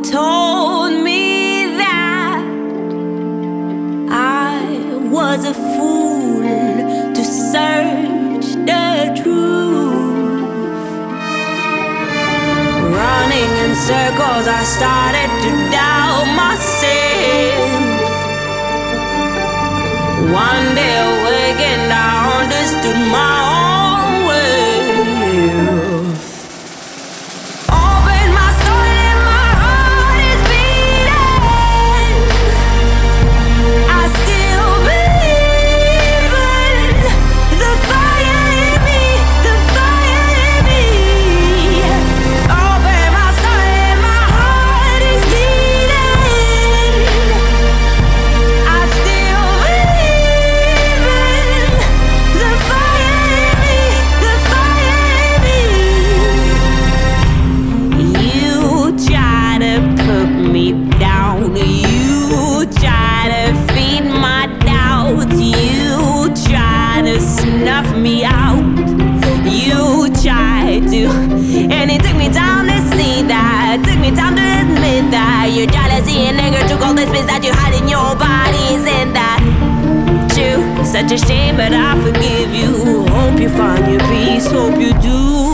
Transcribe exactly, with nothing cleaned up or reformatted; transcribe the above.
told me that I was a fool to search the truth. Running in circles, I started to doubt myself. One day awakened, I understood my own worth. Open my soul and my heart is beating. I still believe in the fire in me, the fire in me. Open my soul and my heart is beating. I still believe in the fire in me, the fire in me. You try to put me down. You try to feed my doubts. You try to snuff me out. You try to, and it took me time to see that. Took me time to admit that your jealousy and anger took all the space that you had in your bodies, and that true. Such a shame, but I forgive you. Hope you find your peace. Hope you do.